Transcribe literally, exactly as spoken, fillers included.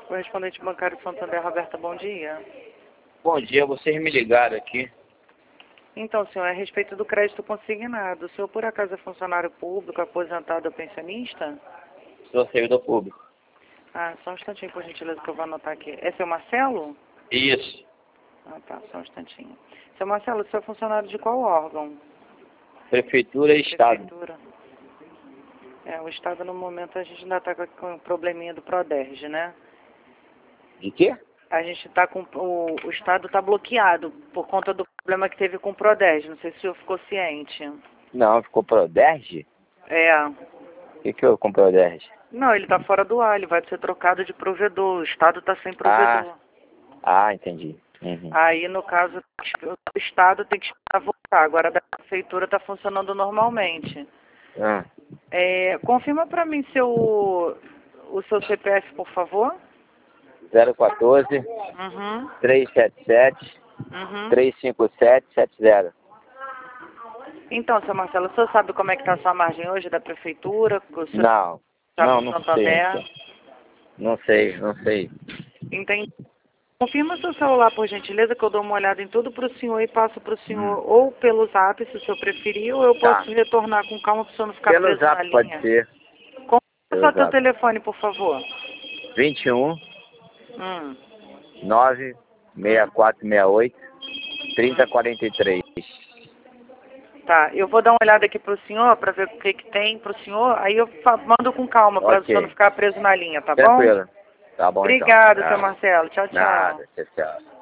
Correspondente bancário Santander, Roberta, bom dia. Bom dia, vocês me ligaram aqui. Então, senhor, é a respeito do crédito consignado. O senhor, por acaso, é funcionário público, aposentado ou pensionista? Sou servidor público. Ah, só um instantinho, por gentileza, que eu vou anotar aqui. É seu Marcelo? Isso. Ah, tá, só um instantinho. Seu Marcelo, o senhor é funcionário de qual órgão? Prefeitura e Estado. Prefeitura. É, o Estado, no momento, a gente ainda está com o probleminha do Proderj, né? De quê? A gente está com... O, o Estado está bloqueado por conta do problema que teve com o Proderj. Não sei se o senhor ficou ciente. Não, ficou Proderj? É. O que que houve com Proderj? Não, ele está fora do ar, ele vai ser trocado de provedor. O Estado está sem provedor. Ah, ah entendi. Uhum. Aí, no caso, o Estado tem que esperar voltar. Agora, a prefeitura está funcionando normalmente. Ah. É, confirma para mim seu, o seu C P F, por favor. zero um quatro, Uhum. três sete sete, Uhum. três cinco sete sete zero. Então, seu Marcelo, o senhor sabe como é que está a sua margem hoje da prefeitura? O senhor Não, sabe não, do não sei. Santander? Não sei, não sei. Entendi. Confirma seu celular, por gentileza, que eu dou uma olhada em tudo para o senhor e passo para o senhor Hum. ou pelo zap, se o senhor preferir, ou eu Tá. posso retornar com calma para o senhor não ficar Pelo preso na zap pode linha. ser. Qual é Pelo só teu zap. telefone, por favor? vinte e um, Hum. nove seis quatro seis oito, trinta quarenta e três. Tá, eu vou dar uma olhada aqui para o senhor, para ver o que que tem para o senhor, aí eu fa- mando com calma, para o senhor não Ok. ficar preso na linha, tá bom? Tranquilo. Tá bom, então. Obrigado, seu Nada. Marcelo. Tchau, tchau. Nada. Tchau, tchau.